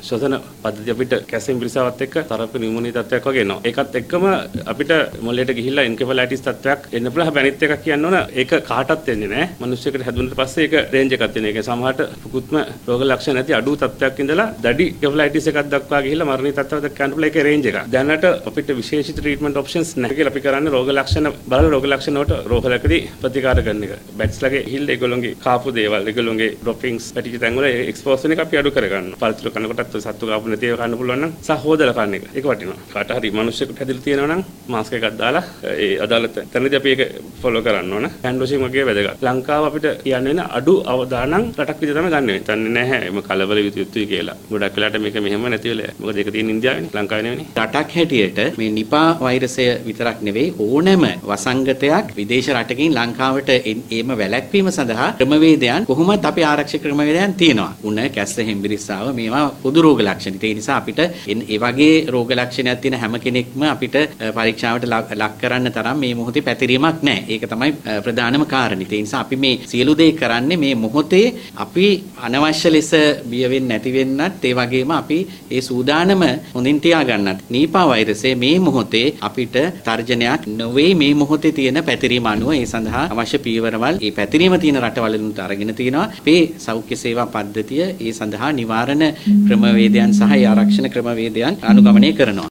ශ්වසන පද්ධතිය අපිට කැසීම් පිළිසාවත් එක්ක තරප්පු නියුමෝනියා තත්ත්වයක් වගේ එනවා. ඒකත් එක්කම අපිට මොළයට ගිහිල්ලා එන්කෙෆලයිටිස් තත්ත්වයක් එන්න පුළුවන්. හැබැයි අනිත් එකක් කියන්න ඕන ඒක කාටවත් එන්නේ නැහැ. මිනිස්සුෙකුට හැදුනට පස්සේ ඒක රේන්ජ් එකක් තියෙන. ඒක සමහරට පුකුත්ම රෝග ලක්ෂණ නැති අඩු තත්ත්වයක් ඉඳලා දැඩි එන්කෙෆලයිටිස් එකක් දක්වා ගිහිල්ලා මරණීය තත්ත්වයක් දක්වන්න පුළුවන්. ඒකේ රේන්ජ් එක. දැනට අපිට විශේෂිත ට්‍රීට්මන්ට් ඔප්ෂන්ස් නැහැ කියලා අපි කරන්නේ රෝග ලක්ෂණ බලලා රෝග ලක්ෂණ වලට රෝගලකදී ප්‍රතිකාර කරන එක. බැට්ස්ලගේ හිල් ඒගොල්ලෝගේ කාපු දේවල් ඒගොල්ලෝගේ ඩ්‍රොපින්ග්ස් පැටිච්ච තැන් වල එක්ස්පෝස් වෙන එක අපි අඩු කර ගන්නවා. පළතුරු කනකොටත් සත්තු කාපු නැති ඒවා කන්න පුළුවන් නම් සහ හොදලා කන්න එක. ඒක වටිනවා. කාට හරි මිනිස්සුෙකුට හැදිලා තියෙනවා නම් මාස්ක් එකක් දාලා ඒ අදාළ තැනදී අපි ඒක ෆලෝ කරන්න ඕන. හෑන්ඩ් වොෂින් වගේ වැදගත්. ලංකාව අපිට කියන්නේ අඩු අවදානම් රටක් විදිහට තමයි ගන්න වෙන්නේ. තන්නේ නැහැ එම කලබල යුතුයි කියලා. ගොඩක් වෙලාට මේක මෙහෙම නැති වෙලා. මොකද ඒක තියෙන ඉන්දියාවේනේ ලංකාවේ නෙවෙයි. රටක් හැටියට මේ නිපා වෛරසය විතරක් නෙවෙයි ඕනෑම වසංගතයක් විදේශ රටකින් ලංකාවට ඒම වැළැක්වීම සඳහා ක්‍රමවේදයන් කොහොමත් අපි ආරක්ෂක ක්‍රමවේදයන් තියෙනවා. උණ කැස්ස හෙම්බිරිස්සාව මේවා පොදු රෝග ලක්ෂණ. ඒ නිසා අපිට ඒ වගේ රෝග ලක්ෂණයක් තියෙන හැම කෙනෙක්ම අපිට පරීක්ෂාවට ලක් කරන්න තරම් මේ මොහොතේ පැතිරීමක් නැහැ. ඒක තමයි ප්‍රධානම කාරණේ. ඒ නිසා අපි මේ සියලු දේ කරන්නේ මේ මොහොතේ අපි අනවශ්‍ය ලෙස බිය වෙන්නේ නැති වෙන්නත් ඒ වගේම අපි ඒ සූදානම හොඳින් තියාගන්නත්. නීපා වෛරසය මේ මොහොතේ අපිට තර්ජනයක් නොවේ මේ මොහොතේ තියෙන පැතිරීම අනුව ඒ සඳහා අවශ්‍ය පීවරවල් ඒ පැතිරීම තියෙන රටවලිනුත් අරගෙන තිනවා. අපේ සෞඛ්‍ය සේවා පද්ධතිය ඒ සඳහා නිවාරණ ක්‍රමවේදයන් සහ ආරක්ෂණ ක්‍රමවේදයන් අනුගමනය කරනවා.